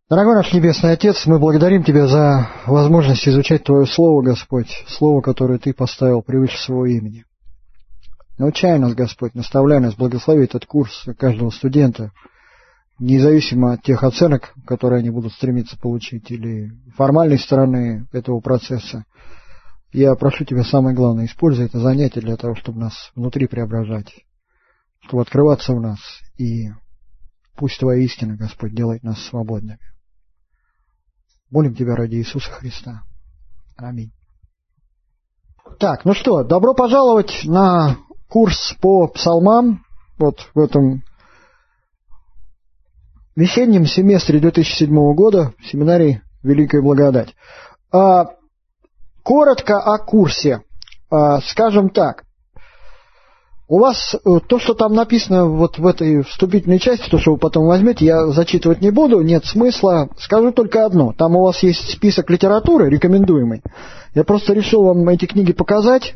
Дорогой наш Небесный Отец, мы благодарим Тебя за возможность изучать Твое Слово, Господь, Слово, которое Ты поставил превыше своего имени. Научай нас, Господь, наставляй нас, благослови этот курс каждого студента, независимо от тех оценок, которые они будут стремиться получить, или формальной стороны этого процесса. Я прошу Тебя, самое главное, используй это занятие для того, чтобы нас внутри преображать, чтобы открываться в нас, и пусть Твоя истина, Господь, делает нас свободными. Молим Тебя ради Иисуса Христа. Аминь. Так, ну что, добро пожаловать на курс по псалмам, вот в этом весеннем семестре 2007 года в семинарии «Великая благодать». Коротко о курсе. Скажем так, у вас то, что там написано вот в этой вступительной части, то, что вы потом возьмете, я зачитывать не буду, нет смысла. Скажу только одно. Там у вас есть список литературы рекомендуемый. Я просто решил вам эти книги показать.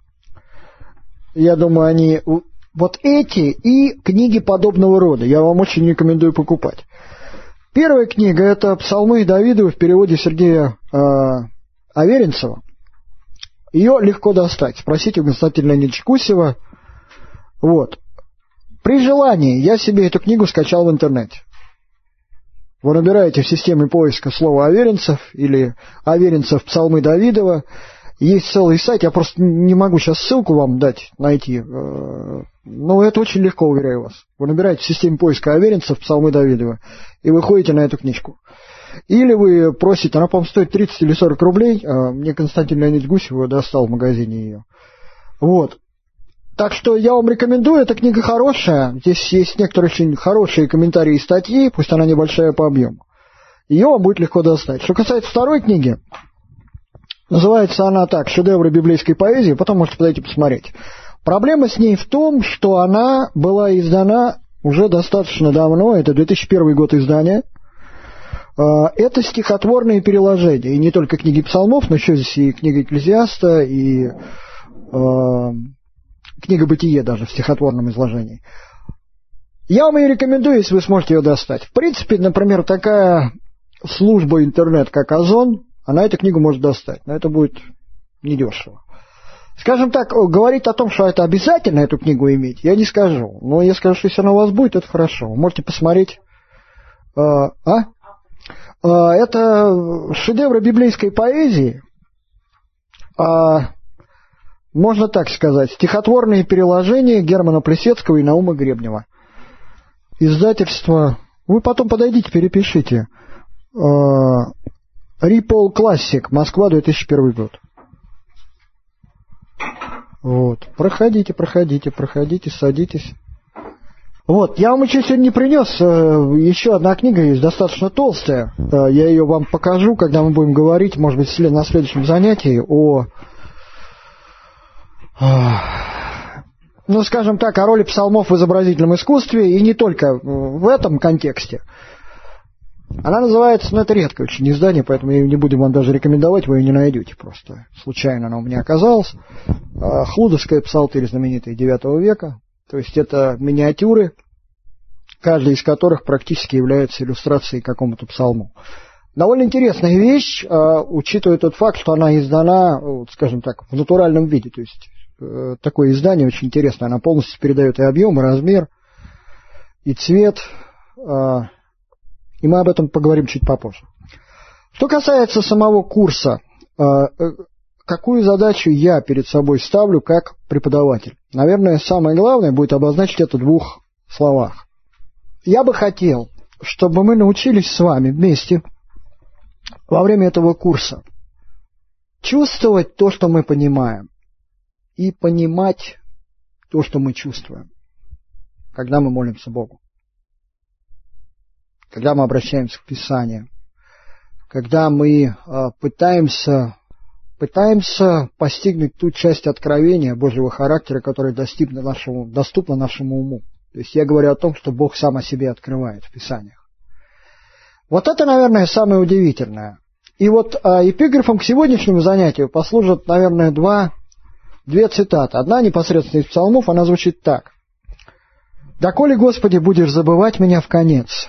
Я думаю, они вот эти и книги подобного рода. Я вам очень рекомендую покупать. Первая книга – это «Псалмы Давидовы» в переводе Сергея Аверинцева. Ее легко достать. Спросите у Константина Леонидовича Гусева. Вот. При желании я себе эту книгу скачал в интернете. Вы набираете в системе поиска слово «Аверинцев» или «Аверинцев Псалмы Давидова». Есть целый сайт, я просто не могу сейчас ссылку вам дать, найти. Но это очень легко, уверяю вас. Вы набираете в системе поиска «Аверинцев Псалмы Давидова» и выходите на эту книжку. Или вы просите, она, по-моему, стоит 30 или 40 рублей. Мне Константин Леонидович Гусев достал в магазине ее. Вот. Так что я вам рекомендую, эта книга хорошая. Здесь есть некоторые очень хорошие комментарии и статьи, пусть она небольшая по объему. Ее вам будет легко достать. Что касается второй книги, называется она так «Шедевры библейской поэзии», потом можете подойти посмотреть. Проблема с ней в том, что она была издана уже достаточно давно, это 2001 год издания. Это стихотворные переложения, и не только книги псалмов, но еще здесь и книга Экклезиаста, и книга Бытие даже в стихотворном изложении. Я вам ее рекомендую, если вы сможете ее достать. В принципе, например, такая служба интернет, как Озон, она эту книгу может достать, но это будет недешево. Скажем так, говорить о том, что это обязательно эту книгу иметь, я не скажу. Но я скажу, что если она у вас будет, это хорошо. Вы можете посмотреть. Это шедевры библейской поэзии. Можно так сказать, стихотворные переложения Германа Плисецкого и Наума Гребнева. Издательство, вы потом подойдите, перепишите. Ripple Classic, Москва, 2001 год. Вот. Проходите, садитесь. Вот, я вам еще сегодня не принес, еще одна книга есть, достаточно толстая. Я ее вам покажу, когда мы будем говорить, может быть, на следующем занятии ну, скажем так, о роли псалмов в изобразительном искусстве, и не только в этом контексте. Она называется, это редкое очень издание, поэтому я ее не буду вам даже рекомендовать, вы ее не найдете просто. Случайно она у меня оказалась. Хлудовская псалтырь, знаменитая, 9 века. То есть это миниатюры, каждая из которых практически является иллюстрацией к какому-то псалму. Довольно интересная вещь, учитывая тот факт, что она издана, скажем так, в натуральном виде. То есть такое издание очень интересное, она полностью передает и объем, и размер, и цвет. И мы об этом поговорим чуть попозже. Что касается самого курса, какую задачу я перед собой ставлю как преподаватель? Наверное, самое главное будет обозначить это в 2 словах. Я бы хотел, чтобы мы научились с вами вместе во время этого курса чувствовать то, что мы понимаем, и понимать то, что мы чувствуем, когда мы молимся Богу, когда мы обращаемся к Писанию, когда мы пытаемся постигнуть ту часть откровения Божьего характера, которая доступна нашему уму. То есть я говорю о том, что Бог сам о себе открывает в Писаниях. Вот это, наверное, самое удивительное. И вот эпиграфом к сегодняшнему занятию послужат, наверное, две цитаты. Одна непосредственно из псалмов, она звучит так. «Доколе, Господи, будешь забывать меня в конец,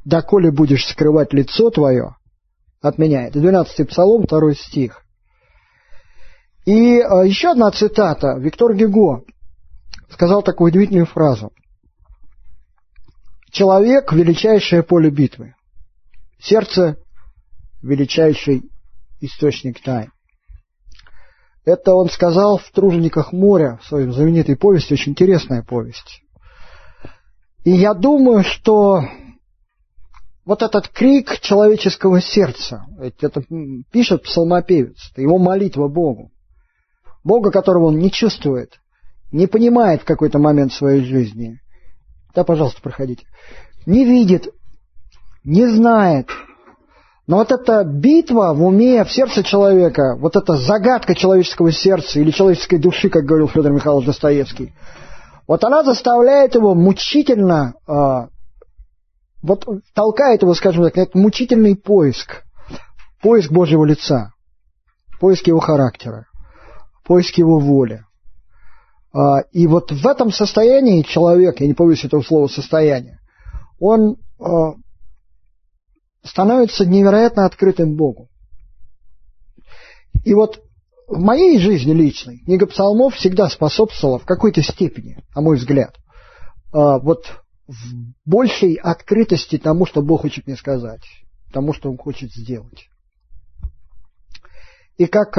доколе будешь скрывать лицо твое от меня. Это 12-й Псалом, 2 стих. И еще одна цитата. Виктор Гюго сказал такую удивительную фразу. Человек – величайшее поле битвы. Сердце – величайший источник тайн. Это он сказал в «Тружениках моря», в своей знаменитой повести, очень интересная повесть. И я думаю, что вот этот крик человеческого сердца, это пишет псалмопевец, это его молитва Богу. Бога, которого он не чувствует, не понимает в какой-то момент своей жизни. Да, пожалуйста, проходите. Не видит, не знает. Но вот эта битва в уме, в сердце человека, вот эта загадка человеческого сердца или человеческой души, как говорил Федор Михайлович Достоевский, вот она заставляет его мучительно, вот толкает его, скажем так, на этот мучительный поиск Божьего лица, поиск его характера, поиск его воли. И вот в этом состоянии человек, я не побоюсь этого слова состояние, он становится невероятно открытым Богу. И вот в моей жизни личной книга Псалмов всегда способствовала в какой-то степени, на мой взгляд, вот в большей открытости тому, что Бог хочет мне сказать, тому, что Он хочет сделать. И как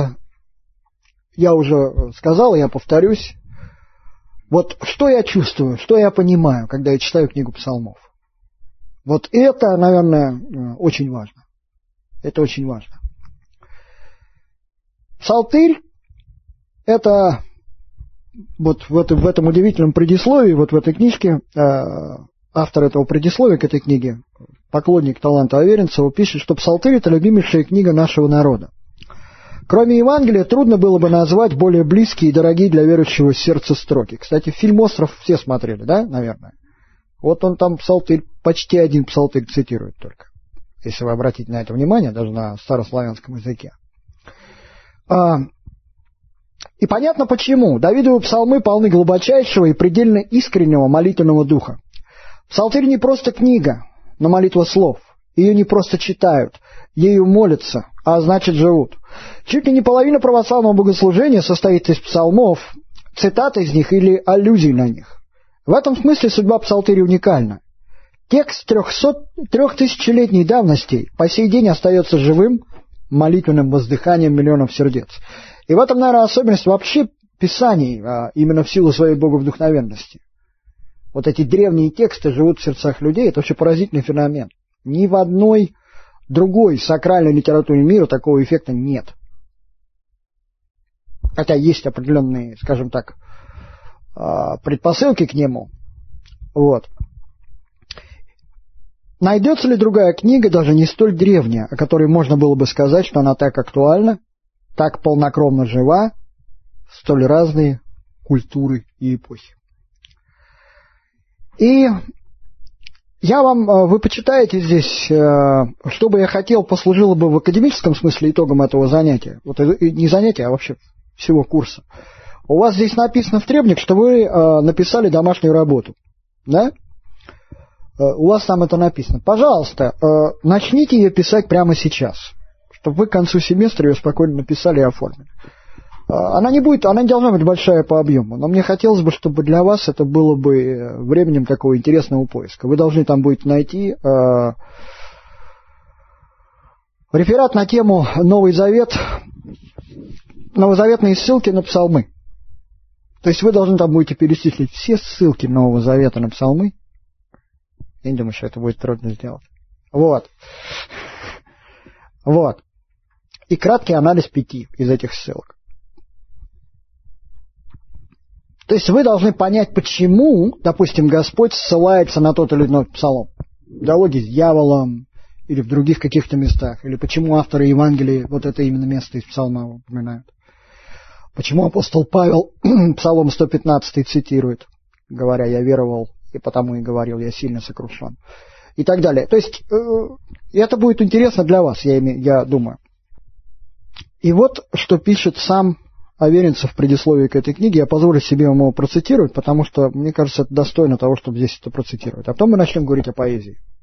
я уже сказал, я повторюсь, вот что я чувствую, что я понимаю, когда я читаю книгу Псалмов. Вот это, наверное, очень важно. Это очень важно. Псалтырь – это вот в этом удивительном предисловии, вот в этой книжке, автор этого предисловия к этой книге, поклонник таланта Аверинцева, пишет, что Псалтырь – это любимейшая книга нашего народа. Кроме Евангелия, трудно было бы назвать более близкие и дорогие для верующего сердца строки. Кстати, фильм «Остров» все смотрели, да, наверное? Вот он там псалтырь, почти один псалтырь цитирует только, если вы обратите на это внимание, даже на старославянском языке. И понятно почему. Давидовы псалмы полны глубочайшего и предельно искреннего молитвенного духа. Псалтырь не просто книга, но молитва слов. Ее не просто читают, ею молятся, а значит живут. Чуть ли не половина православного богослужения состоит из псалмов, цитат из них или аллюзий на них. В этом смысле судьба псалтыря уникальна. Текст 3000-летней давности по сей день остается живым молитвенным воздыханием миллионов сердец. И в этом, наверное, особенность вообще писаний, именно в силу своей боговдохновенности. Вот эти древние тексты живут в сердцах людей, это вообще поразительный феномен. Ни в одной другой сакральной литературе мира такого эффекта нет. Хотя есть определенные, скажем так, предпосылки к нему. Вот. Найдется ли другая книга, даже не столь древняя, о которой можно было бы сказать, что она так актуальна, так полнокровно жива, в столь разные культуры и эпохи? И вы почитаете здесь, что бы я хотел, послужило бы в академическом смысле итогом этого занятия. Вот не занятия, а вообще всего курса. У вас здесь написано в требник, что вы написали домашнюю работу. Да? У вас там это написано. Пожалуйста, начните ее писать прямо сейчас, чтобы вы к концу семестра ее спокойно написали и оформили. Она не должна быть большая по объему, но мне хотелось бы, чтобы для вас это было бы временем такого интересного поиска. Вы должны там будете найти реферат на тему Новый Завет, новозаветные ссылки на псалмы. То есть вы должны там будете перечислить все ссылки Нового Завета на псалмы. Я не думаю, что это будет трудно сделать. Вот. И краткий анализ 5 из этих ссылок. То есть вы должны понять, почему, допустим, Господь ссылается на тот или иной псалом. В диалоге с дьяволом или в других каких-то местах. Или почему авторы Евангелия вот это именно место из псалма упоминают. Почему апостол Павел Псалом 115 цитирует, говоря: «Я веровал, и потому и говорил, я сильно сокрушен». И так далее. То есть это будет интересно для вас, я думаю. И вот что пишет сам Аверинцев в предисловии к этой книге. Я позволю себе ему процитировать, потому что, мне кажется, это достойно того, чтобы здесь это процитировать. А потом мы начнем говорить о поэзии.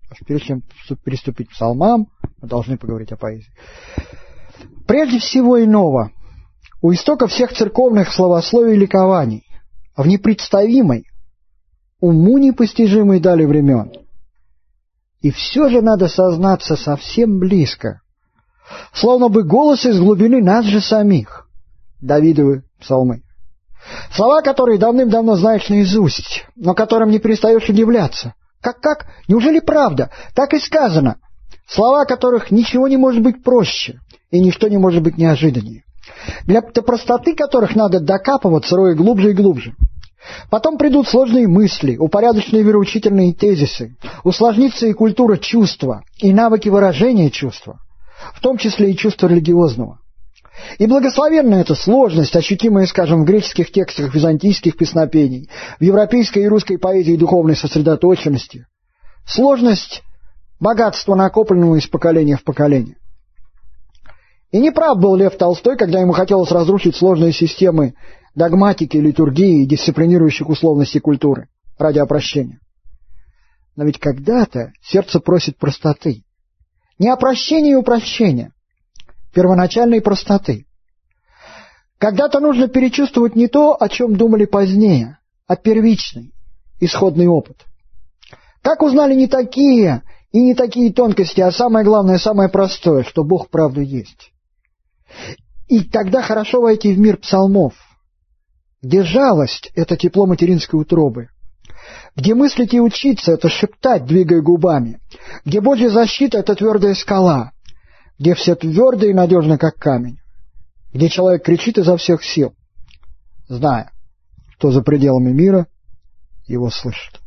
прежде чем приступить к псалмам, мы должны поговорить о поэзии. Прежде всего иного, у истока всех церковных словословий и ликований, в непредставимой, уму непостижимой дали времен. И все же надо сознаться совсем близко, словно бы голос из глубины нас же самих, Давидовы псалмы. Слова, которые давным-давно знаешь наизусть, но которым не перестаешь удивляться. Как? Неужели правда? Так и сказано. Слова, которых ничего не может быть проще, и ничто не может быть неожиданнее. Для простоты которых надо докапываться, роя глубже и глубже. Потом придут сложные мысли, упорядоченные вероучительные тезисы, усложнится и культура чувства, и навыки выражения чувства, в том числе и чувства религиозного. И благословенна эта сложность, ощутимая, скажем, в греческих текстах византийских песнопений, в европейской и русской поэзии духовной сосредоточенности. Сложность богатства, накопленного из поколения в поколение. И неправ был Лев Толстой, когда ему хотелось разрушить сложные системы догматики, литургии и дисциплинирующих условностей культуры ради опрощения. Но ведь когда-то сердце просит простоты. Не опрощения и упрощения, первоначальной простоты. Когда-то нужно перечувствовать не то, о чем думали позднее, а первичный, исходный опыт. Как узнали не такие и не такие тонкости, а самое главное, самое простое, что Бог правда есть. И тогда хорошо войти в мир псалмов, где жалость — это тепло материнской утробы, где мыслить и учиться — это шептать, двигая губами, где Божья защита — это твердая скала, где все твердо и надежно, как камень, где человек кричит изо всех сил, зная, что за пределами мира его слышат.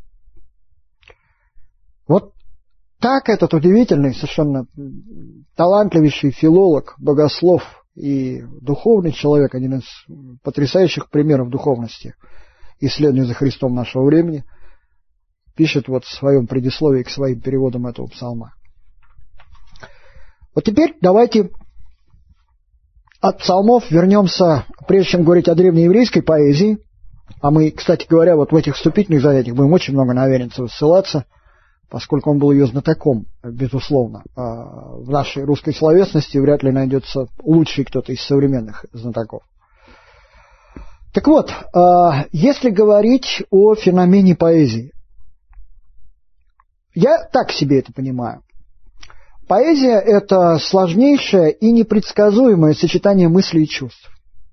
Вот так этот удивительный, совершенно талантливейший филолог, богослов и духовный человек, один из потрясающих примеров духовности, исследования за Христом нашего времени, пишет вот в своем предисловии к своим переводам этого псалма. Вот теперь давайте от псалмов вернемся, прежде чем говорить о древнееврейской поэзии, а мы, кстати говоря, вот в этих вступительных занятиях будем очень много на Аверинцева ссылаться, поскольку он был ее знатоком, безусловно. В нашей русской словесности вряд ли найдется лучший кто-то из современных знатоков. Так вот, если говорить о феномене поэзии, я так себе это понимаю. Поэзия — это сложнейшее и непредсказуемое сочетание мыслей и чувств.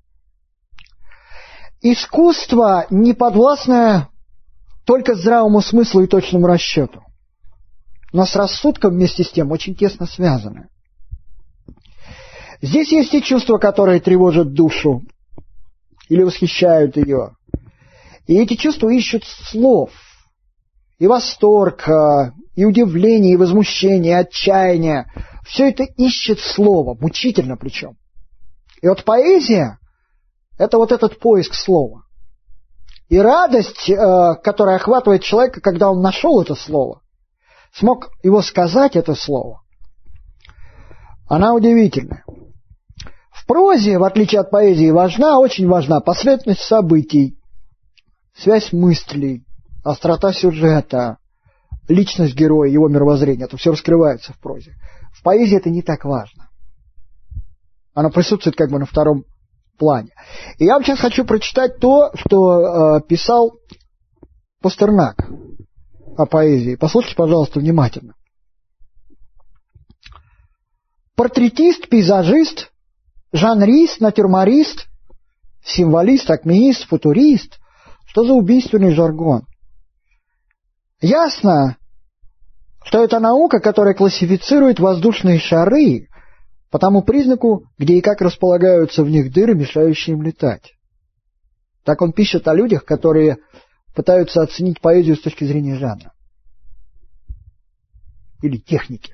Искусство, не подвластное только здравому смыслу и точному расчету, но с рассудком вместе с тем очень тесно связаны. Здесь есть и чувства, которые тревожат душу или восхищают ее. И эти чувства ищут слов. И восторг, и удивление, и возмущение, и отчаяние. Все это ищет слово, мучительно причем. И вот поэзия — это вот этот поиск слова. И радость, которая охватывает человека, когда он нашел это слово, смог его сказать, это слово, она удивительная. В прозе, в отличие от поэзии, важна, очень важна последовательность событий, связь мыслей, острота сюжета, личность героя, его мировоззрение. Это все раскрывается в прозе. В поэзии это не так важно. Оно присутствует как бы на втором плане. И я вам сейчас хочу прочитать то, что писал Пастернак о поэзии. Послушайте, пожалуйста, внимательно. Портретист, пейзажист, жанрист, натюрморист, символист, акмеист, футурист. Что за убийственный жаргон? Ясно, что это наука, которая классифицирует воздушные шары по тому признаку, где и как располагаются в них дыры, мешающие им летать. Так он пишет о людях, которые пытаются оценить поэзию с точки зрения жанра или техники.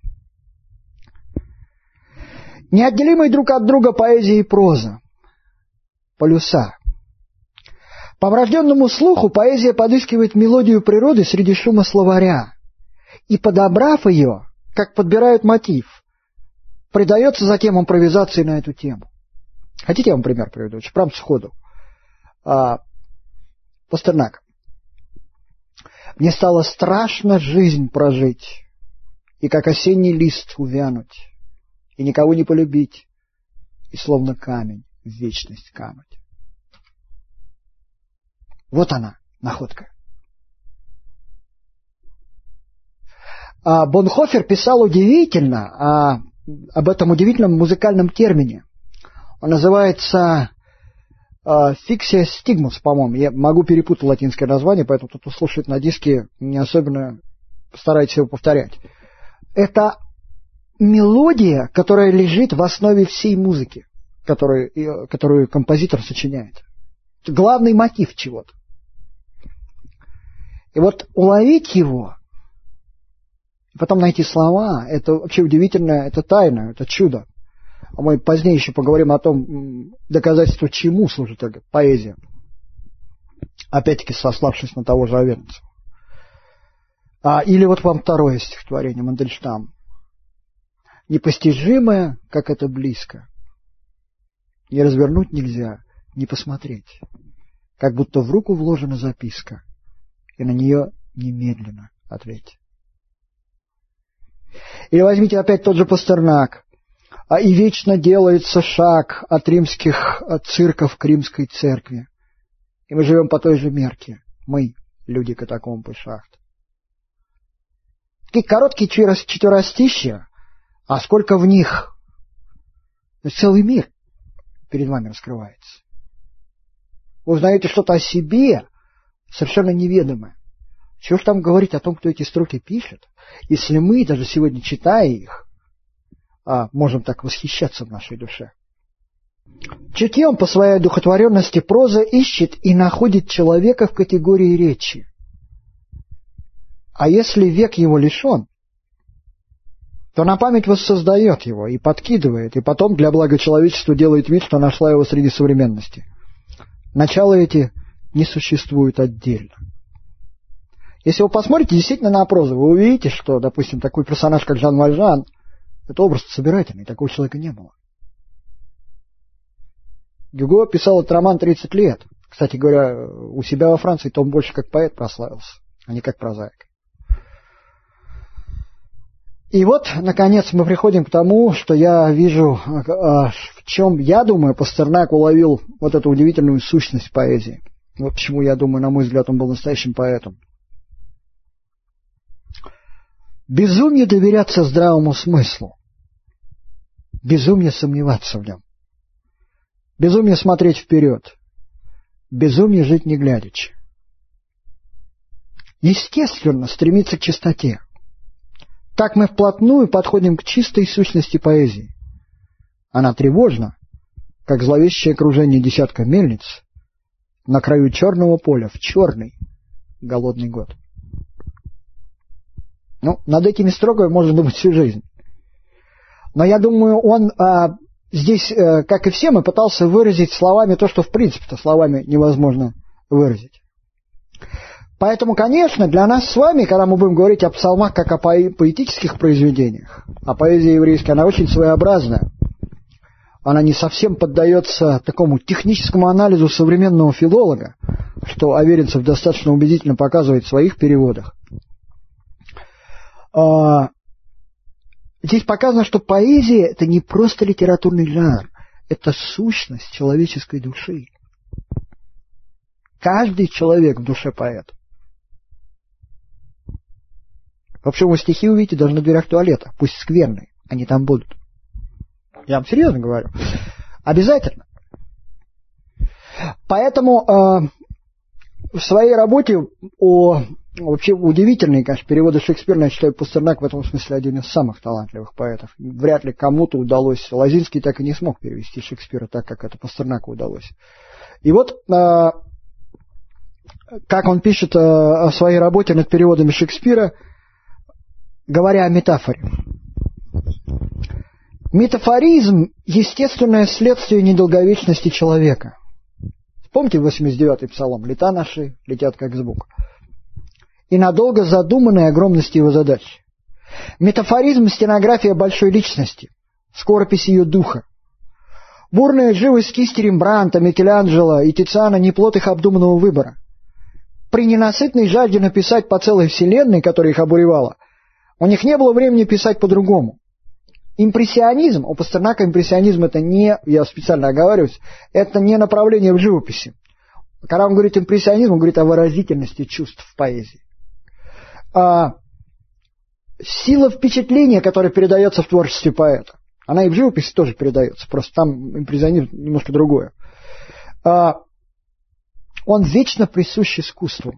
Неотделимые друг от друга поэзия и проза. Полюса. По врожденному слуху поэзия подыскивает мелодию природы среди шума словаря и, подобрав ее, как подбирают мотив, придается затем импровизации на эту тему. Хотите, я вам пример приведу? Прям сходу. Пастернак. Мне стало страшно жизнь прожить, и как осенний лист увянуть, и никого не полюбить, и словно камень в вечность кануть. Вот она, находка. Бонхофер писал удивительно об этом удивительном музыкальном термине. Он называется фиксия стигмус, по-моему. Я могу перепутать латинское название, поэтому кто слушает на диске, не особенно старайтесь его повторять. Это мелодия, которая лежит в основе всей музыки, которую композитор сочиняет. Это главный мотив чего-то. И вот уловить его, и потом найти слова, это вообще удивительно, это тайна, это чудо. А мы позднее еще поговорим о том, доказательство чему служит эта поэзия. Опять-таки сославшись на того же Авернцева. Или вот вам второе стихотворение Мандельштама. Непостижимое, как это близко. Не развернуть нельзя, не посмотреть. Как будто в руку вложена записка, и на нее немедленно ответь. Или возьмите опять тот же Пастернак. И вечно делается шаг от римских цирков к римской церкви. И мы живем по той же мерке. Мы, люди катакомб и шахт. Такие короткие четверостища, а сколько в них целый мир перед вами раскрывается. Вы узнаете что-то о себе, совершенно неведомое. Чего ж там говорить о том, кто эти строки пишет, если мы, даже сегодня читая их, можем так восхищаться в нашей душе. Чутьем по своей одухотворенности проза ищет и находит человека в категории речи. А если век его лишен, то на память воссоздает его и подкидывает, и потом для блага человечества делает вид, что нашла его среди современности. Начала эти не существуют отдельно. Если вы посмотрите действительно на прозу, вы увидите, что, допустим, такой персонаж, как Жан Вальжан, это образ собирательный, такого человека не было. Гюго писал этот роман 30 лет. Кстати говоря, у себя во Франции то он больше как поэт прославился, а не как прозаик. И вот, наконец, мы приходим к тому, что я вижу, в чем, я думаю, Пастернак уловил вот эту удивительную сущность поэзии. Вот почему, я думаю, на мой взгляд, он был настоящим поэтом. Безумие доверяться здравому смыслу. Безумие сомневаться в нем. Безумие смотреть вперед. Безумие жить не глядячи. Естественно, стремиться к чистоте. Так мы вплотную подходим к чистой сущности поэзии. Она тревожна, как зловещее кружение десятка мельниц на краю черного поля в черный голодный год. Над этими строками можно думать всю жизнь. Но я думаю, он здесь, как и все, мы пытался выразить словами то, что в принципе-то словами невозможно выразить. Поэтому, конечно, для нас с вами, когда мы будем говорить о псалмах как о поэтических произведениях, а поэзия еврейская, она очень своеобразная. Она не совсем поддается такому техническому анализу современного филолога, что Аверинцев достаточно убедительно показывает в своих переводах. Здесь показано, что поэзия – это не просто литературный жанр, это сущность человеческой души. Каждый человек в душе поэт. В общем, вы стихи увидите даже на дверях туалета, пусть скверные, они там будут. Я вам серьезно говорю. Обязательно. Поэтому в своей работе вообще удивительные, конечно, переводы Шекспира, я считаю, Пастернак в этом смысле один из самых талантливых поэтов. Вряд ли кому-то удалось. Лозинский так и не смог перевести Шекспира так, как это Пастернаку удалось. И вот, как он пишет о своей работе над переводами Шекспира, говоря о метафоре. Метафоризм – естественное следствие недолговечности человека. Помните 89-й псалом? «Лета наши летят, как звук». И надолго задуманной огромности его задач. Метафоризм – стенография большой личности, скоропись ее духа. Бурная живость кисти Рембрандта, Микеланджело и Тициана – не плод их обдуманного выбора. при ненасытной жажде написать по целой вселенной, которая их обуревала, у них не было времени писать по-другому. Импрессионизм, у Пастернака импрессионизм это не, я специально оговариваюсь, это не направление в живописи. Когда он говорит импрессионизм, он говорит о выразительности чувств в поэзии. Сила впечатления, которая передается в творчестве поэта, она и в живописи тоже передается, просто там импрессионизм немножко другое. Он вечно присущ искусству.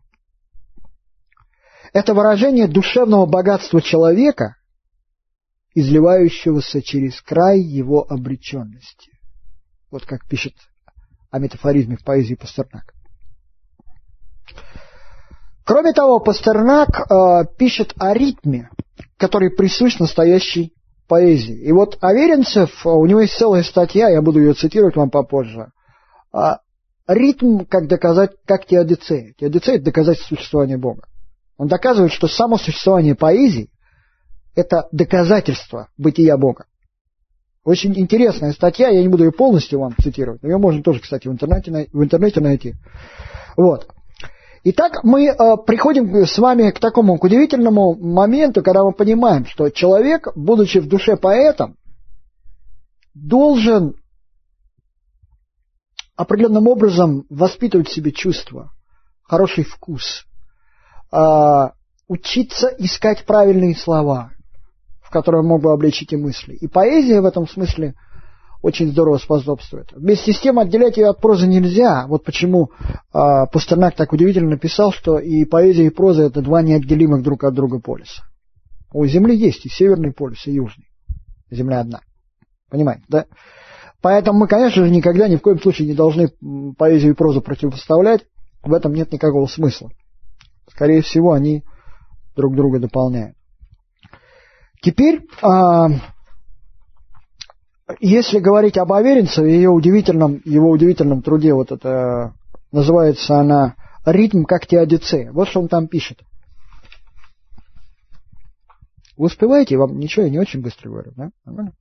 Это выражение душевного богатства человека, изливающегося через край его обреченности. Вот как пишет о метафоризме в поэзии Пастернак. Кроме того, Пастернак пишет о ритме, который присущ настоящей поэзии. И вот Аверинцев, у него есть целая статья, я буду ее цитировать вам попозже. Ритм, как доказать, как теодицея. Теодицея – это доказательство существования Бога. Он доказывает, что само существование поэзии – это доказательство бытия Бога. Очень интересная статья, я не буду ее полностью вам цитировать, но ее можно тоже, кстати, в интернете найти. Вот. Итак, мы приходим с вами к такому к удивительному моменту, когда мы понимаем, что человек, будучи в душе поэтом, должен определенным образом воспитывать в себе чувства, хороший вкус, учиться искать правильные слова, в которые он мог бы облечь эти мысли. И поэзия в этом смысле очень здорово способствует. Вместе с тем отделять ее от прозы нельзя. Вот почему Пастернак так удивительно написал, что и поэзия, и проза – это два неотделимых друг от друга полюса. У Земли есть и северный полюс, и южный. Земля одна. Понимаете, да? Поэтому мы, конечно же, никогда ни в коем случае не должны поэзию и прозу противопоставлять. В этом нет никакого смысла. Скорее всего, они друг друга дополняют. Теперь, если говорить об Аверинцеве, его удивительном труде, вот это называется она «Ритм как теодицея». Вот что он там пишет. Вы успеваете? Вам ничего, я не очень быстро говорю, да? Нормально?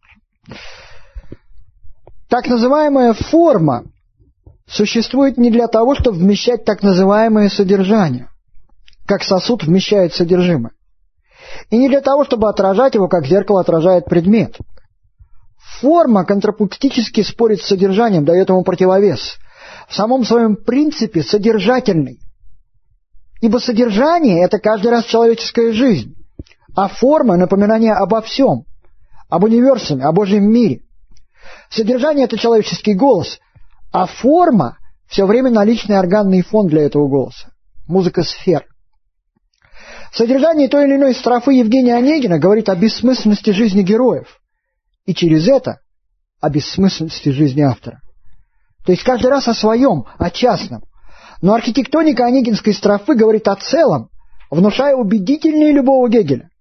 Так называемая форма существует не для того, чтобы вмещать так называемое содержание, как сосуд вмещает содержимое, и не для того, чтобы отражать его, как зеркало отражает предмет. Форма контрапунктически спорит с содержанием, дает ему противовес, в самом своем принципе содержательный. Ибо содержание – это каждый раз человеческая жизнь, а форма – напоминание обо всем, об универсуме, о Божьем мире. Содержание – это человеческий голос, а форма – все время наличный органный фон для этого голоса. Музыка сфер. Содержание той или иной строфы Евгения Онегина говорит о бессмысленности жизни героев, и через это о бессмысленности жизни автора. То есть каждый раз о своем, о частном. Но архитектоника онегинской строфы говорит о целом, внушая убедительнее любого Гегеля.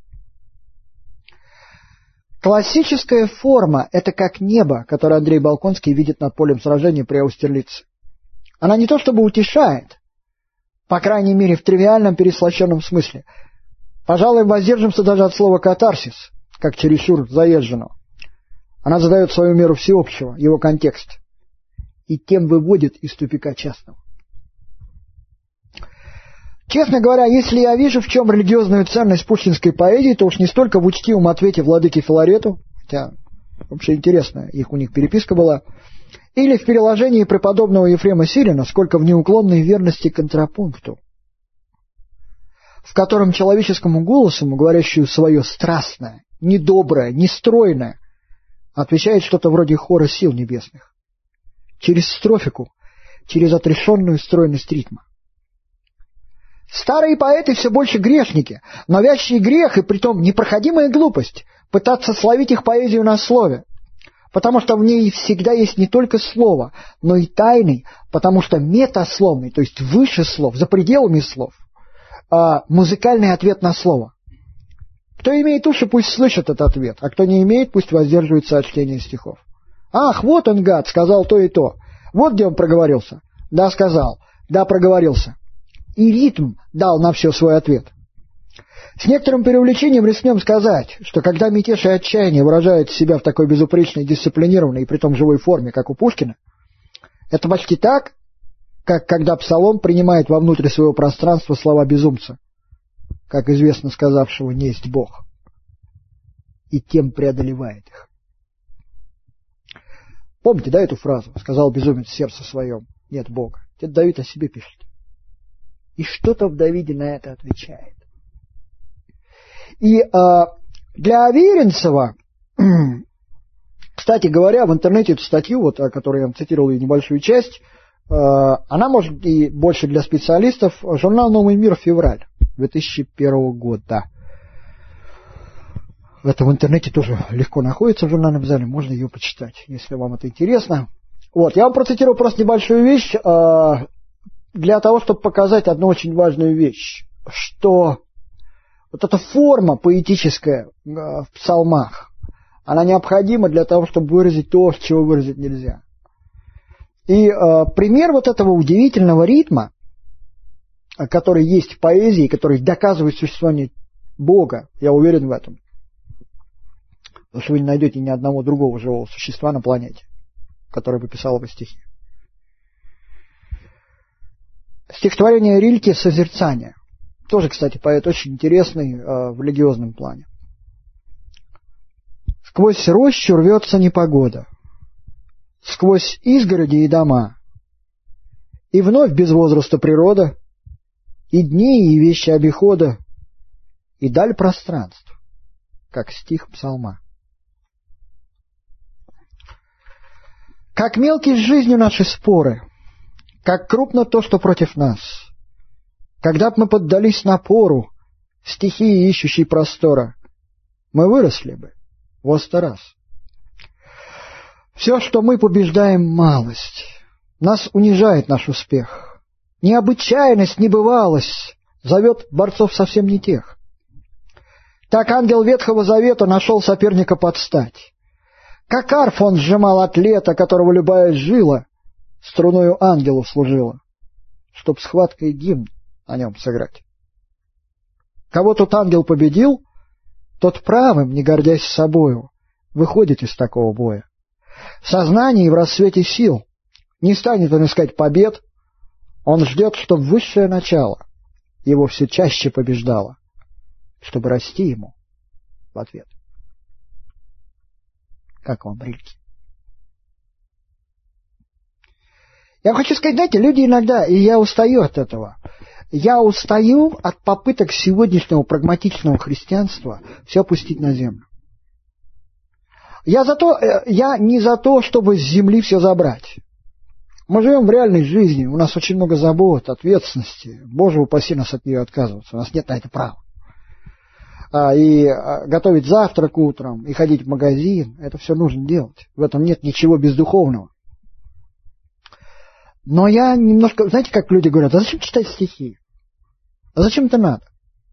Классическая форма – это как небо, которое Андрей Болконский видит над полем сражения при Аустерлице. Она не то чтобы утешает, по крайней мере в тривиальном переслащенном смысле. Пожалуй, воздержимся даже от слова «катарсис», как чересчур заезженного. Она задает свою меру всеобщего, его контекст, и тем выводит из тупика частного. Честно говоря, если я вижу, в чем религиозную ценность пушкинской поэзии, то уж не столько в учтивом ответе владыки Филарету, хотя вообще интересная у них переписка была, или в переложении преподобного Ефрема Сирина, сколько в неуклонной верности контрапункту, в котором человеческому голосу, говорящую свое страстное, недоброе, нестройное, отвечает что-то вроде хора сил небесных, через строфику, через отрешенную стройность ритма. Старые поэты все больше грешники, но вящий грех и притом непроходимая глупость пытаться словить их поэзию на слове, потому что в ней всегда есть не только слово, но и тайный, потому что метасловный, то есть выше слов, за пределами слов, музыкальный ответ на слово. Кто имеет уши, пусть слышит этот ответ, а кто не имеет, пусть воздерживается от чтения стихов. Ах, вот он, гад, сказал то и то. Вот где он проговорился. Да, сказал. Да, проговорился. И ритм дал на все свой ответ. С некоторым преувеличением рискнем сказать, что когда мятеж и отчаяние выражают себя в такой безупречной, дисциплинированной и притом живой форме, как у Пушкина, это почти так, как когда Псалом принимает вовнутрь своего пространства слова безумца, как известно сказавшего «несть Бог», и тем преодолевает их. Помните, да, эту фразу? Сказал безумец в сердце своем: нет Бога. Это Давид о себе пишет. И что-то в Давиде на это отвечает. И для Аверинцева, кстати говоря, в интернете эту статью, вот, о которой я вам цитировал ее небольшую часть, она может и больше для специалистов. Журнал «Новый мир», февраль 2001 года. Это в интернете тоже легко находится в журнальном зале, можно ее почитать, если вам это интересно. Вот, я вам процитирую просто небольшую вещь для того, чтобы показать одну очень важную вещь, что вот эта форма поэтическая в псалмах, она необходима для того, чтобы выразить то, чего выразить нельзя. И пример вот этого удивительного ритма, который есть в поэзии, который доказывает существование Бога, я уверен в этом, потому что вы не найдете ни одного другого живого существа на планете, которое бы писало бы стихи. Стихотворение Рильке «Созерцание». Тоже, кстати, поэт очень интересный в религиозном плане. Сквозь рощу рвется непогода, сквозь изгороди и дома, и вновь без возраста природа, и дни, и вещи обихода, и даль пространств, как стих псалма. Как мелки с жизнью наши споры, как крупно то, что против нас. Когда б мы поддались напору стихии, ищущей простора, мы выросли бы во 100 раз. Все, что мы побеждаем, малость. Нас унижает наш успех. Необычайность, небывалость зовет борцов совсем не тех. Так ангел Ветхого Завета нашел соперника под стать. Как арф он сжимал атлета, которого любая жила струною ангелу служила, чтоб схваткой гимн на нем сыграть. Кого тут ангел победил, тот правым, не гордясь собою, выходит из такого боя. В сознании и в рассвете сил не станет он искать побед, он ждет, чтоб высшее начало его все чаще побеждало, чтобы расти ему в ответ. Как вам, Рильке? Я хочу сказать, знаете, люди иногда, и я устаю от этого, я устаю от попыток сегодняшнего прагматичного христианства все опустить на землю. Я не за то, чтобы с земли все забрать. Мы живем в реальной жизни, у нас очень много забот, ответственности. Боже упаси нас от нее отказываться, у нас нет на это права. И готовить завтрак утром, и ходить в магазин, это все нужно делать. В этом нет ничего бездуховного. Но я немножко, знаете, как люди говорят, а зачем читать стихи? А зачем это надо?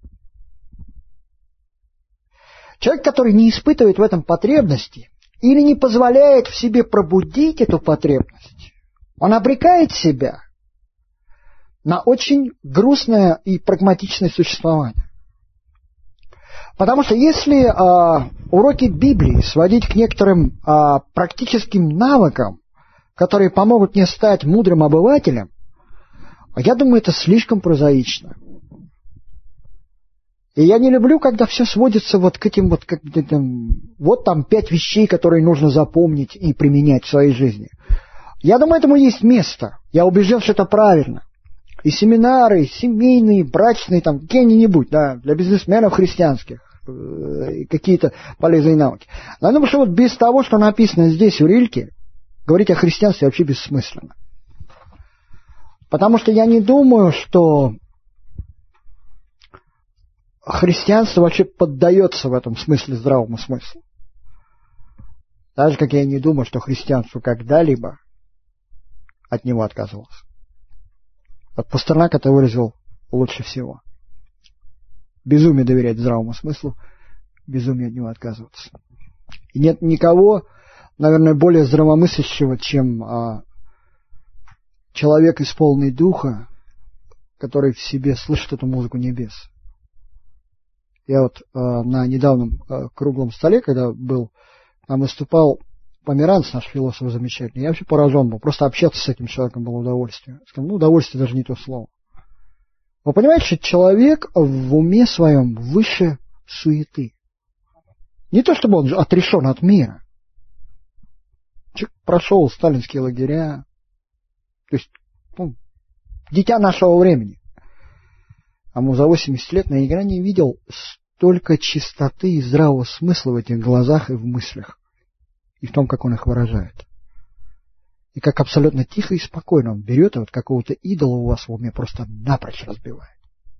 Человек, который не испытывает в этом потребности или не позволяет в себе пробудить эту потребность, он обрекает себя на очень грустное и прагматичное существование. Потому что если уроки Библии сводить к некоторым практическим навыкам, которые помогут мне стать мудрым обывателем, я думаю, это слишком прозаично. И я не люблю, когда все сводится вот к этим вот там 5 вещей, которые нужно запомнить и применять в своей жизни. Я думаю, этому есть место. Я убежден, что это правильно. И семинары, семейные, брачные, там, какие-нибудь, да, для бизнесменов христианских, какие-то полезные навыки. Но я думаю, что вот без того, что написано здесь у Рильке, говорить о христианстве вообще бессмысленно. Потому что я не думаю, что христианство вообще поддается в этом смысле здравому смыслу. Так же, как я не думаю, что христианство когда-либо от него отказывалось. Вот Пастернак это выразил лучше всего. Безумие доверять здравому смыслу, безумие от него отказываться. И нет никого, наверное, более здравомыслящего, чем человек, исполненный духа, который в себе слышит эту музыку небес. Я вот на недавнем круглом столе, когда был, там выступал Померанц, наш философ замечательный, я вообще поражен был. Просто общаться с этим человеком было удовольствие. Сказал, ну, удовольствие даже не то слово. Вы понимаете, что человек в уме своем выше суеты. Не то, чтобы он отрешен от мира. Человек прошел сталинские лагеря. То есть, дитя нашего времени. А ему за 80 лет, но я никогда не видел столько чистоты и здравого смысла в этих глазах и в мыслях. И в том, как он их выражает. И как абсолютно тихо и спокойно он берет и вот какого-то идола у вас в уме просто напрочь разбивает.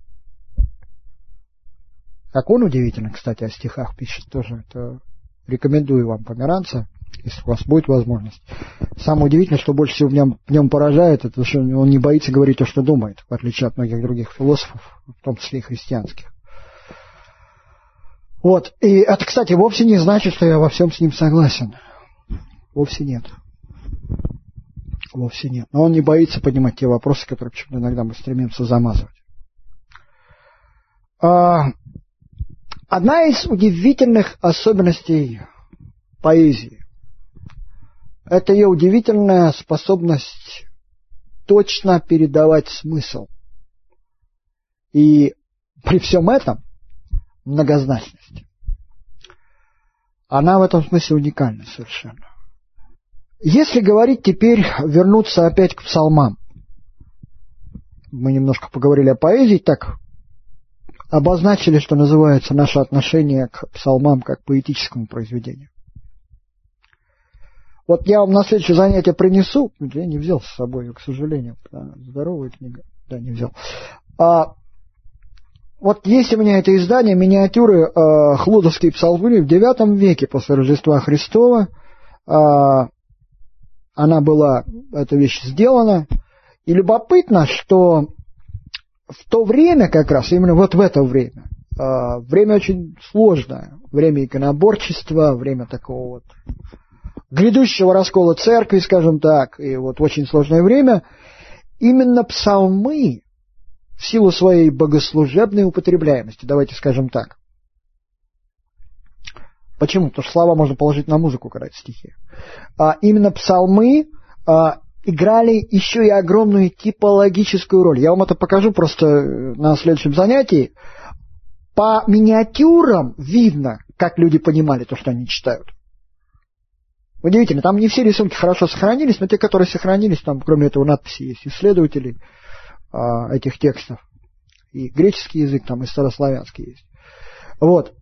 Как он удивительно, кстати, о стихах пишет тоже. Это рекомендую вам Померанца, если у вас будет возможность. Самое удивительное, что больше всего в нем поражает, это что он не боится говорить то, что думает, в отличие от многих других философов, в том числе и христианских. Вот. И это, кстати, вовсе не значит, что я во всем с ним согласен. Вовсе нет. Вовсе нет. Но он не боится поднимать те вопросы, которые почему-то иногда мы стремимся замазывать. Одна из удивительных особенностей поэзии – это ее удивительная способность точно передавать смысл. И при всем этом многозначность. Она в этом смысле уникальна совершенно. Если говорить теперь, вернуться опять к псалмам. Мы немножко поговорили о поэзии, так обозначили, что называется, наше отношение к псалмам как к поэтическому произведению. Вот я вам на следующее занятие принесу, я не взял с собой, к сожалению, здоровая книга, да, не взял. Вот есть у меня это издание, миниатюры Хлудовские псалмы в IX веке после Рождества Христова. Она была, эта вещь сделана. И любопытно, что в то время как раз, именно вот в это время, время очень сложное, время иконоборчества, время такого вот грядущего раскола церкви, скажем так, и вот очень сложное время, именно псалмы в силу своей богослужебной употребляемости, давайте скажем так. Почему? Потому что слова можно положить на музыку, когда это стихи. Именно псалмы играли еще и огромную типологическую роль. Я вам это покажу просто на следующем занятии. По миниатюрам видно, как люди понимали то, что они читают. Удивительно, там не все рисунки хорошо сохранились, но те, которые сохранились, там кроме этого надписи есть исследователи этих текстов. И греческий язык, там и старославянский есть. Вот.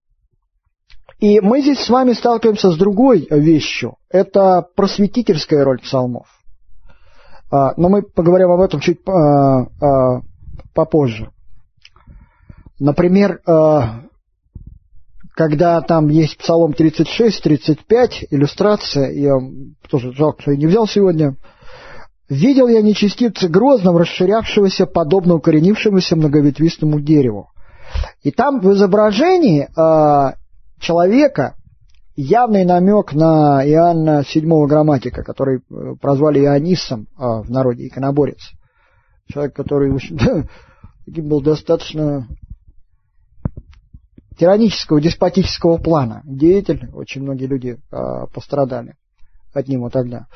И мы здесь с вами сталкиваемся с другой вещью. Это просветительская роль псалмов. Но мы поговорим об этом чуть попозже. Например, когда там есть Псалом 36, 35, иллюстрация, я тоже жалко, что я не взял сегодня. «Видел я нечестивца грозного, расширявшегося, подобно укоренившемуся многоветвистому дереву». И там в изображении человека явный намек на Иоанна VII грамматика, который прозвали Иониссом в народе, иконоборец. Человек, который, в общем-то, таким был достаточно тиранического, деспотического плана. Деятель, очень многие люди пострадали от него тогда.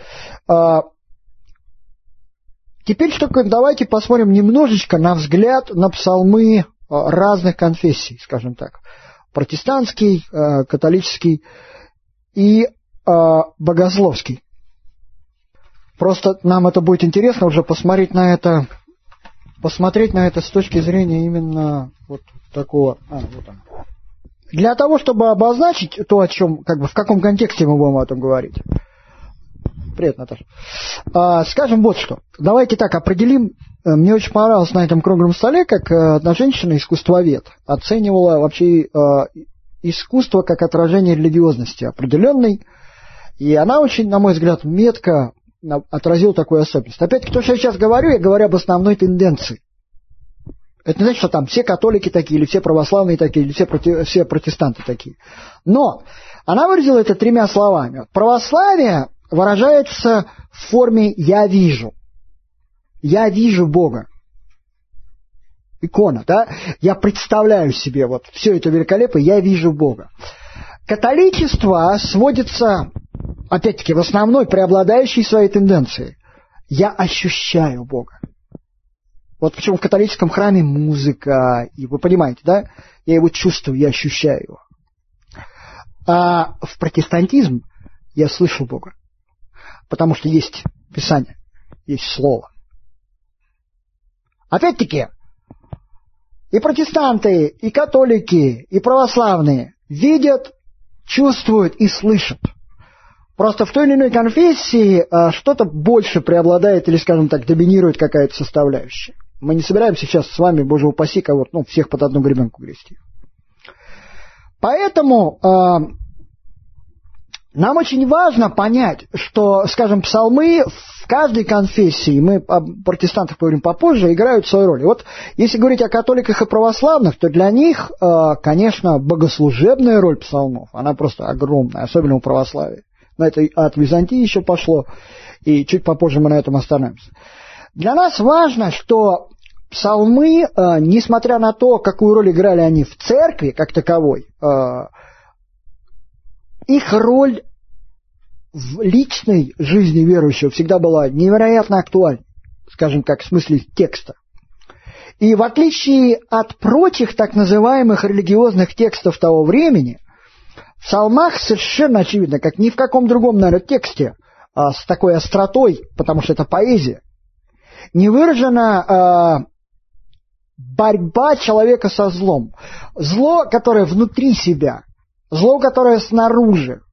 Теперь давайте посмотрим немножечко на взгляд на псалмы разных конфессий, скажем так. Протестантский, католический и богословский. Просто нам это будет интересно уже посмотреть на это с точки зрения именно вот такого. Вот он. Для того, чтобы обозначить то, о чем, как бы в каком контексте мы будем об этом говорить. Привет, Наташа. Скажем вот что. Давайте так определим. Мне очень понравилось на этом круглом столе, как одна женщина-искусствовед оценивала вообще искусство как отражение религиозности определенной. И она очень, на мой взгляд, метко отразила такую особенность. Опять-таки, то, что я сейчас говорю, я говорю об основной тенденции. Это не значит, что там все католики такие, или все православные такие, или все протестанты такие. Но она выразила это 3 словами. Православие выражается в форме «я вижу». Я вижу Бога. Икона, да? Я представляю себе вот все это великолепие, я вижу Бога. Католичество сводится опять-таки, в основной преобладающей своей тенденции я ощущаю Бога. Вот почему в католическом храме музыка, и вы понимаете, да? Я его чувствую, я ощущаю его. А в протестантизм я слышу Бога. Потому что есть Писание, есть Слово. Опять-таки, и протестанты, и католики, и православные видят, чувствуют и слышат. Просто в той или иной конфессии что-то больше преобладает или, скажем так, доминирует какая-то составляющая. Мы не собираемся сейчас с вами, Боже упаси, кого-то, всех под одну гребенку грести. Поэтому нам очень важно понять, что, скажем, псалмы в каждой конфессии, мы о протестантах поговорим попозже, играют свою роль. И вот если говорить о католиках и православных, то для них, конечно, богослужебная роль псалмов, она просто огромная, особенно у православия. Но это от Византии еще пошло, и чуть попозже мы на этом остановимся. Для нас важно, что псалмы, несмотря на то, какую роль играли они в церкви как таковой, их роль в личной жизни верующего всегда была невероятно актуальна, скажем как, в смысле текста. И в отличие от прочих так называемых религиозных текстов того времени, в псалмах совершенно очевидно, как ни в каком другом, наверное, тексте с такой остротой, потому что это поэзия, не выражена борьба человека со злом. Зло, которое внутри себя, зло, которое снаружи.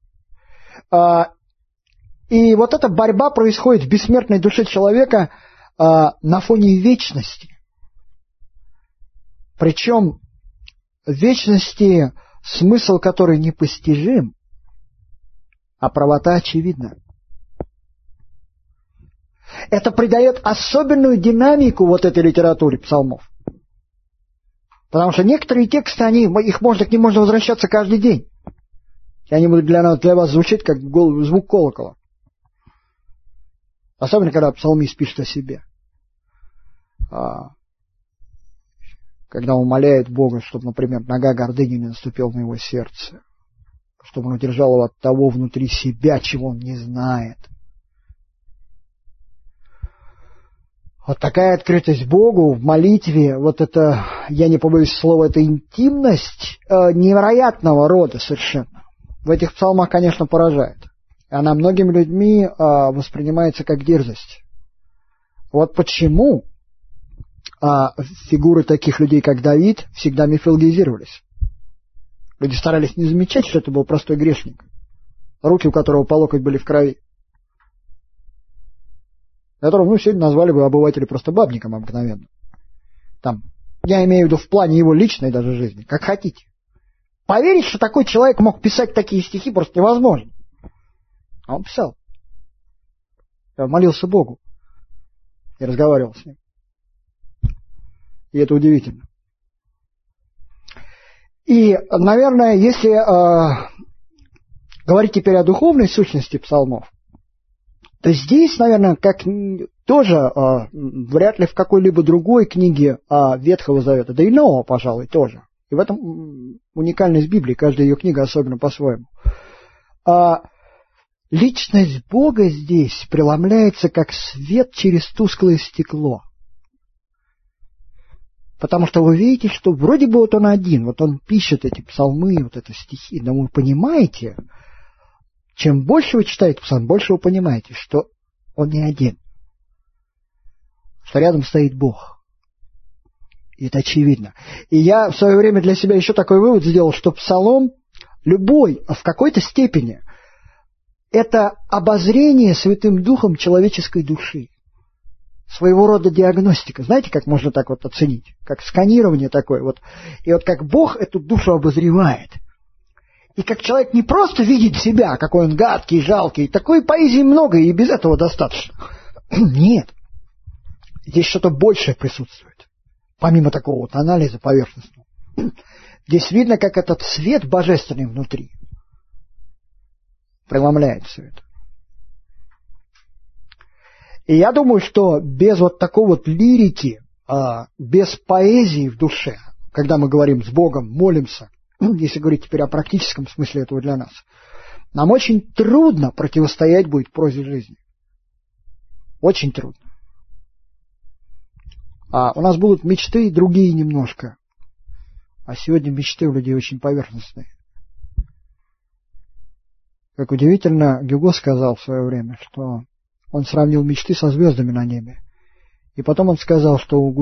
И вот эта борьба происходит в бессмертной душе человека на фоне вечности. Причем в вечности смысл которой непостижим, а правота очевидна. Это придает особенную динамику вот этой литературе псалмов. Потому что некоторые тексты, к ним можно возвращаться каждый день. И они будут для вас звучать как звук колокола. Особенно, когда псалмист пишет о себе. Когда он умоляет Бога, чтобы, например, нога гордыни не наступила на его сердце, чтобы он удержал его от того внутри себя, чего он не знает. Вот такая открытость Богу в молитве, вот это, я не побоюсь слова, это интимность невероятного рода совершенно. В этих псалмах, конечно, поражает. Она многими людьми воспринимается как дерзость. Вот почему фигуры таких людей, как Давид, всегда мифологизировались. Люди старались не замечать, что это был простой грешник, руки у которого по локоть были в крови, которого, сегодня назвали бы обыватели просто бабником обыкновенным. Я имею в виду в плане его личной даже жизни, как хотите. Поверить, что такой человек мог писать такие стихи, просто невозможно. А он писал. Я молился Богу и разговаривал с ним. И это удивительно. И, наверное, если говорить теперь о духовной сущности псалмов, то здесь, наверное, как тоже вряд ли в какой-либо другой книге Ветхого Завета, да и Нового, пожалуй, тоже. И в этом уникальность Библии, каждая ее книга особенно по-своему. Личность Бога здесь преломляется как свет через тусклое стекло. Потому что вы видите, что вроде бы вот он один, вот он пишет эти псалмы, вот это стихи, но вы понимаете, чем больше вы читаете псалм, больше вы понимаете, что он не один, что рядом стоит Бог. И это очевидно. И я в свое время для себя еще такой вывод сделал, что псалом любой, в какой-то степени, это обозрение Святым Духом человеческой души. Своего рода диагностика. Знаете, как можно так вот оценить? Как сканирование такое. И вот как Бог эту душу обозревает. И как человек не просто видит себя, какой он гадкий, жалкий. Такой поэзии много, и без этого достаточно. Нет. Здесь что-то большее присутствует. Помимо такого вот анализа поверхностного. Здесь видно, как этот свет божественный внутри преломляет все это. И я думаю, что без вот такой вот лирики, без поэзии в душе, когда мы говорим с Богом, молимся, если говорить теперь о практическом смысле этого для нас, нам очень трудно противостоять будет прозе жизни. Очень трудно. А у нас будут мечты другие немножко. А сегодня мечты у людей очень поверхностные. Как удивительно, Гюго сказал в свое время, что он сравнил мечты со звездами на небе. И потом он сказал, что у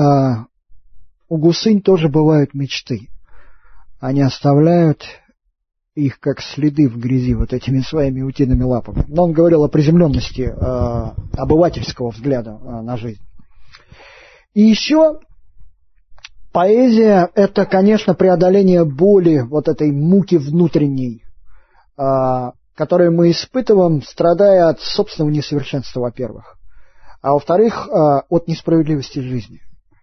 гусынь тоже бывают мечты. Они оставляют их как следы в грязи вот этими своими утиными лапами. Но он говорил о приземленности обывательского взгляда на жизнь. И еще поэзия – это, конечно, преодоление боли, вот этой муки внутренней, которую мы испытываем, страдая от собственного несовершенства, во-первых, а во-вторых, от несправедливости жизни.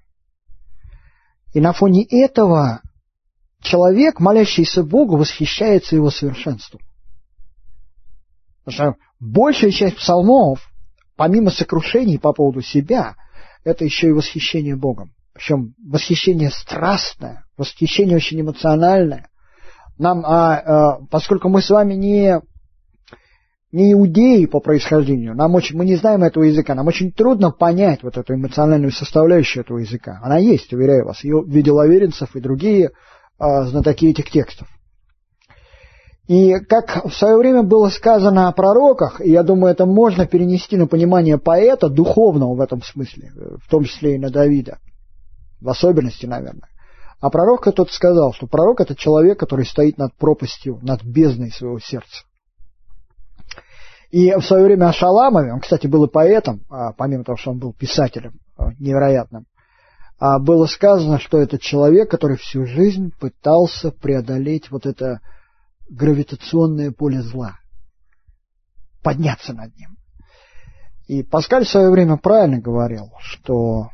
И на фоне этого человек, молящийся Богу, восхищается его совершенством. Потому что большая часть псалмов, помимо сокрушений по поводу себя, это еще и восхищение Богом. Причем восхищение страстное, восхищение очень эмоциональное. Нам, поскольку мы с вами не иудеи по происхождению, мы не знаем этого языка, нам очень трудно понять вот эту эмоциональную составляющую этого языка. Она есть, уверяю вас, ее видел Аверинцев и другие знатоки этих текстов. И как в свое время было сказано о пророках, и я думаю, это можно перенести на понимание поэта, духовного в этом смысле, в том числе и на Давида, в особенности, наверное. А пророк тот сказал, что пророк – это человек, который стоит над пропастью, над бездной своего сердца. И в свое время о Шаламове, он, кстати, был и поэтом, помимо того, что он был писателем невероятным, было сказано, что это человек, который всю жизнь пытался преодолеть вот это гравитационное поле зла, подняться над ним. И Паскаль в свое время правильно говорил, что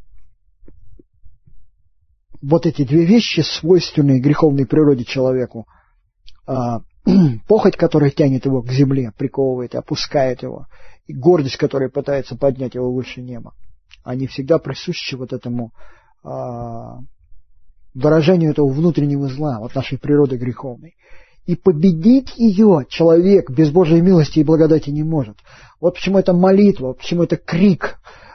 вот эти две вещи, свойственные греховной природе человеку, похоть, которая тянет его к земле, приковывает и опускает его, и гордость, которая пытается поднять его выше неба, они всегда присущи вот этому выражению этого внутреннего зла, вот нашей природы греховной. И победить ее человек без Божьей милости и благодати не может. Вот почему это молитва, вот почему это крик.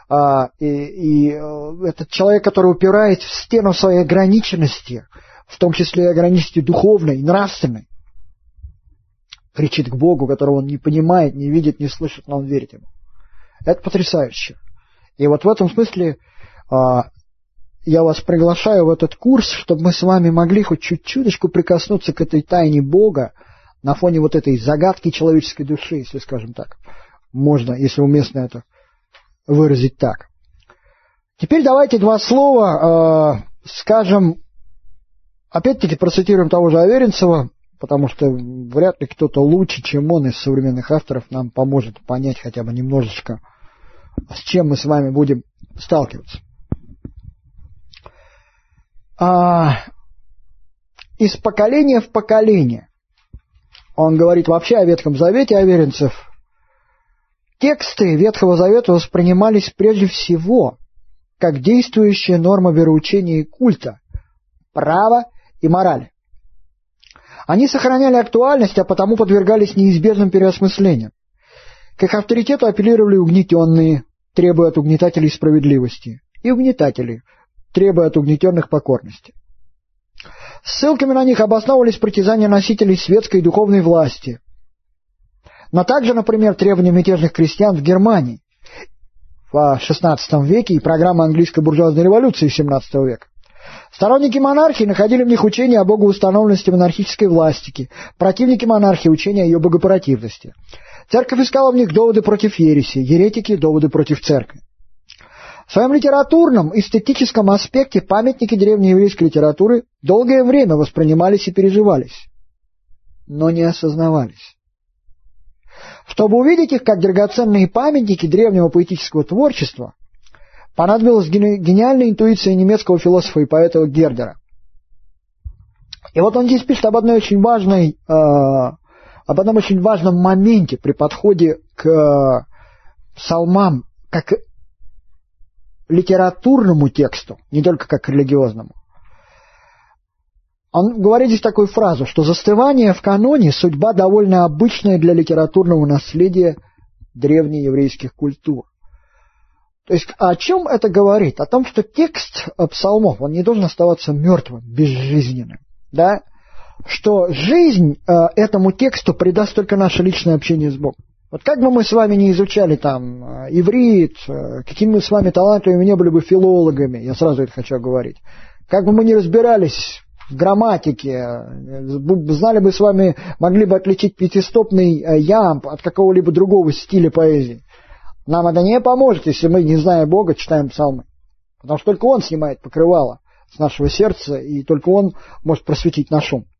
Этот человек, который упирает в стену своей ограниченности, в том числе и ограниченности духовной, нравственной, кричит к Богу, которого он не понимает, не видит, не слышит, но он верит ему. Это потрясающе. И вот в этом смысле я вас приглашаю в этот курс, чтобы мы с вами могли хоть чуть-чуточку прикоснуться к этой тайне Бога на фоне вот этой загадки человеческой души, если скажем так. Можно, если уместно это выразить так. Теперь давайте два слова скажем, опять-таки процитируем того же Аверинцева, потому что вряд ли кто-то лучше, чем он из современных авторов, нам поможет понять хотя бы немножечко, с чем мы с вами будем сталкиваться. Из поколения в поколение, он говорит вообще о Ветхом Завете, Аверинцев, тексты Ветхого Завета воспринимались прежде всего как действующая норма вероучения и культа, права и морали. Они сохраняли актуальность, а потому подвергались неизбежным переосмыслениям. К их авторитету апеллировали угнетенные, требуя от угнетателей справедливости, и угнетатели, требуя от угнетенных покорности. Ссылками на них обосновывались притязания носителей светской и духовной власти, но также, например, требования мятежных крестьян в Германии в XVI веке и программа английской буржуазной революции XVII века. Сторонники монархии находили в них учение о богоустановленности монархической власти, противники монархии – учение о ее богопротивности. Церковь искала в них доводы против ереси, еретики – доводы против церкви. В своем литературном, эстетическом аспекте памятники древнееврейской литературы долгое время воспринимались и переживались, но не осознавались. Чтобы увидеть их как драгоценные памятники древнего поэтического творчества, понадобилась гениальная интуиция немецкого философа и поэта Гердера. И вот он здесь пишет об одном очень важном моменте при подходе к псалмам, как литературному тексту, не только как к религиозному. Он говорит здесь такую фразу, что застывание в каноне – судьба довольно обычная для литературного наследия древнееврейских культур. То есть о чем это говорит? О том, что текст псалмов, он не должен оставаться мертвым, безжизненным. Да? Что жизнь этому тексту придаст только наше личное общение с Богом. Вот как бы мы с вами не изучали там иврит, какими мы с вами талантливыми не были бы филологами, я сразу это хочу говорить, как бы мы не разбирались в грамматике, знали бы с вами, могли бы отличить пятистопный ямб от какого-либо другого стиля поэзии. Нам это не поможет, если мы, не зная Бога, читаем псалмы. Потому что только Он снимает покрывало с нашего сердца, и только Он может просветить наш ум.